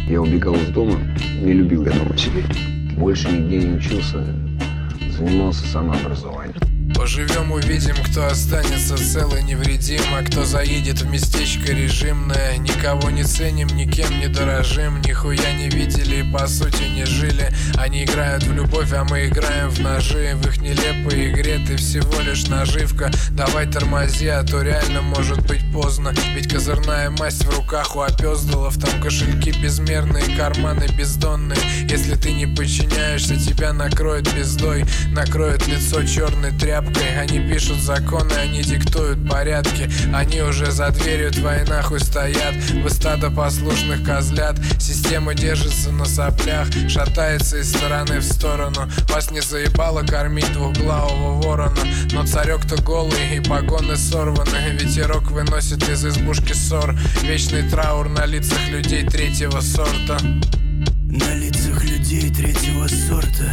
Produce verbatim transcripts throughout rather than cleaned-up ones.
Я убегал из дома, не любил я дома сидеть. Больше нигде не учился, занимался самообразованием. Поживем, увидим, кто останется цел и невредим, а кто заедет в местечко режимное. Никого не ценим, никем не дорожим, нихуя не видели и по сути не жили. Они играют в любовь, а мы играем в ножи. В их нелепой игре ты всего лишь наживка. Давай тормози, а то реально может быть поздно. Ведь козырная масть в руках у опёздалов. Там кошельки безмерные, карманы бездонные. Если ты не подчиняешься, тебя накроет пиздой. Накроет лицо черной тряпкой. Они пишут законы, они диктуют порядки. Они уже за дверью твоей нахуй стоят. Вы стадо послушных козлят. Система держится на соплях, шатается из стороны в сторону. Вас не заебало кормить двухглавого ворона. Но царек-то голый и погоны сорваны. Ветерок выносит из избушки ссор. Вечный траур на лицах людей третьего сорта. На лицах людей третьего сорта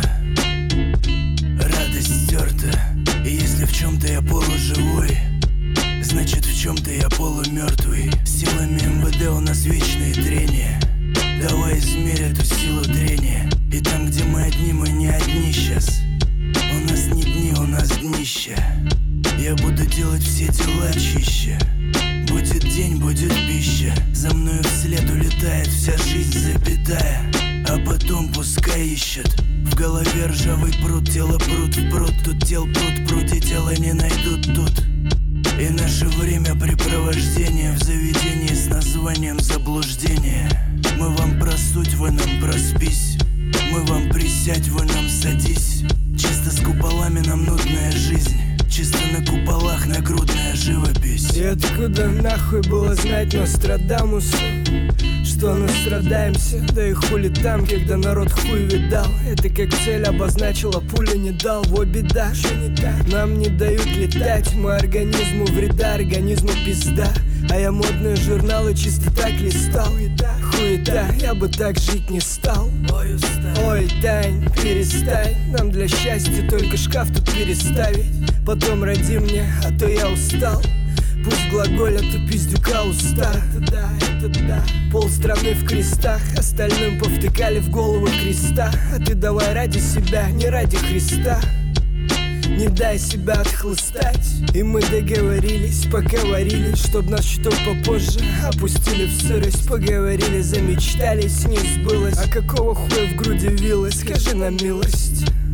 радость стерта. И если в чем-то я полуживой, значит в чем-то я полумертвый. Силами эм вэ дэ у нас вечные трения. Давай измерь эту силу трения. И там, где мы одни, мы не одни сейчас. У нас не дни, у нас днища. Я буду делать все дела чище. Будет день, будет пища. За мною вслед улетает вся жизнь запятая. А потом пускай ищет. В голове ржавый пруд, тело пруд в пруд. Тут тел пруд, пруд и тело не найдут тут. И наше времяпрепровождение в заведении с названием заблуждение. Мы вам про суть, вы нам проспись. Мы вам присядь, вы нам садись. Чисто с куполами нам нудная жизнь. Чисто на куполах нагрудная живопись. И откуда нахуй было знать Нострадамусу, что настрадаемся? Да и хули там, когда народ хуй видал. Это как цель обозначила, пуля не дал. Во беда, что не так? Нам не дают летать. Мы организму вреда, организму пизда. А я модные журналы чисто так листал. Хуета, я бы так жить не стал. Ой, Тань, перестань. Нам для счастья только шкаф тут переставить. Потом роди мне, а то я устал. Пусть глаголят у пиздюка уста. Это да, это да. Полстраны в крестах, остальным повтыкали в голову креста. А ты давай ради себя, не ради Христа. Не дай себя отхлыстать. И мы договорились, поговорили, чтоб нас чуток попозже опустили в сырость. Поговорили, замечтались, не сбылось. А какого хуя в груди вилось, скажи на милость.